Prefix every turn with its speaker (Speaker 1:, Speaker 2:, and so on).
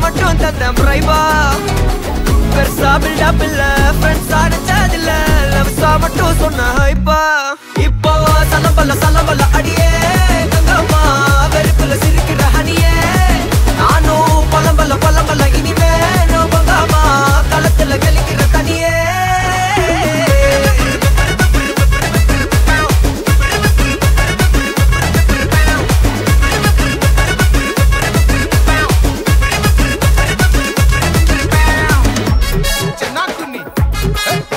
Speaker 1: மட்டும் தந்தேன் பிரைபா பெருசா பில்டப் இல்ல ஃப்ரெண்ட்ஸா நினைச்சதில்ல லவ்ஸா மட்டும் சொன்ன ஹைப்பா இப்போ சலம்பல்ல அடியே